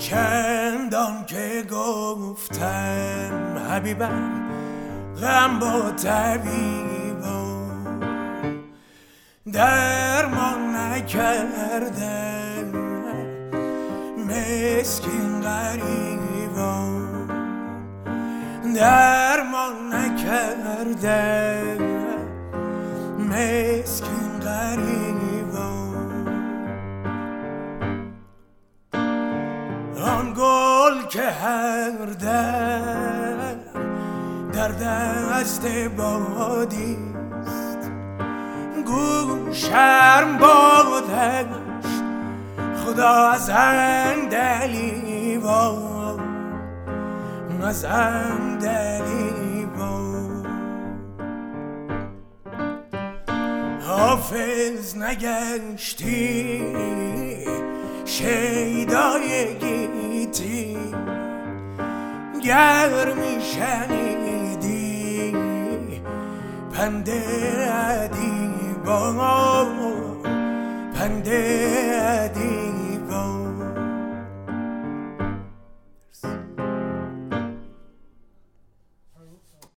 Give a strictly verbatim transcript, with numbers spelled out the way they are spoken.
چندان که گفتم حبیبم غم با طبیبم درمان نکردم مسکین غریبم درمان نکردم مسکین غریبم آن گل که هر دم در دست بادیست گو شرم بادش خدا از اندلیبان از اندلیبان حافظ نگشتی شیدای گیتی گر می شنیدی پند ادیبان پند